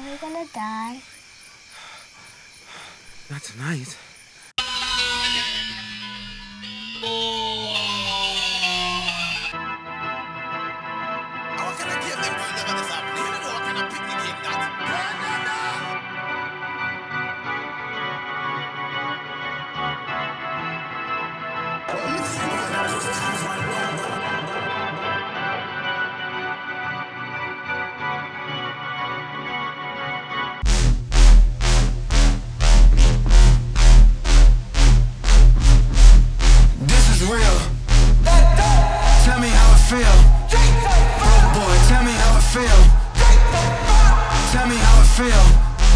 we gonna die? Not tonight. Tell me how it feel. Broke boy, tell me how it feel. Tell me how it feel.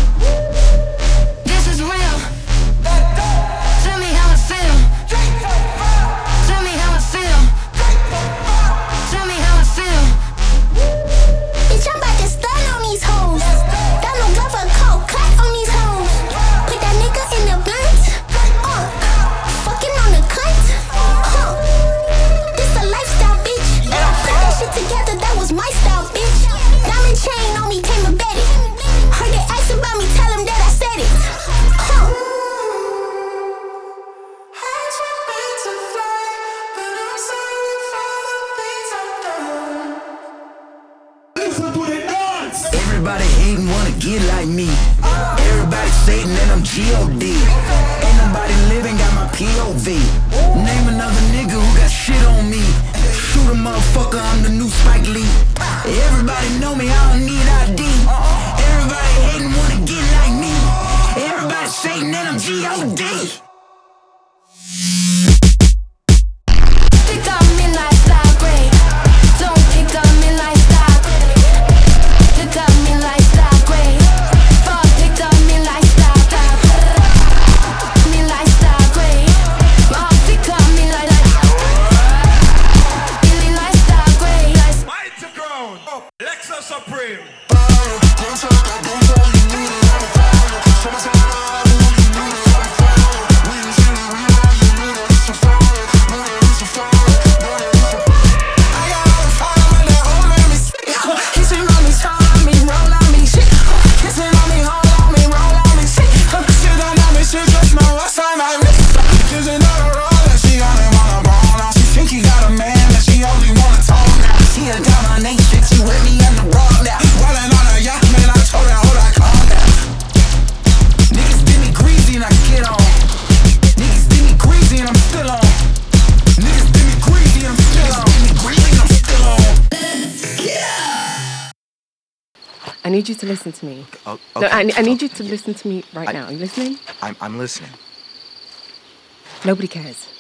This is real. Tell me how it feel. Tell me how it feel. Tell me how it feel. Bitch, I'm about to stun on these hoes. Got no love for coke, cut on these hoes. Put that nigga in the blunt. Fucking on the cut. This a lifestyle, bitch. And I put that shit together, that was my style, bitch. Diamond chain on me, came embedded. Heard they ask about me, tell them that I said it. Everybody hating, wanna get like me. Everybody Satan and I'm G.O.D. Ain't nobody living, got my POV. Name another nigga who got shit on me. Shoot a motherfucker, I'm the new Spike Lee. Everybody know me, I don't need ID. Everybody hating, wanna get like me. Everybody Satan and I'm G.O.D. Alexa Supreme. I need you to listen to me. Okay. No, I need you to listen to me right now. Are you listening? I'm listening. Nobody cares.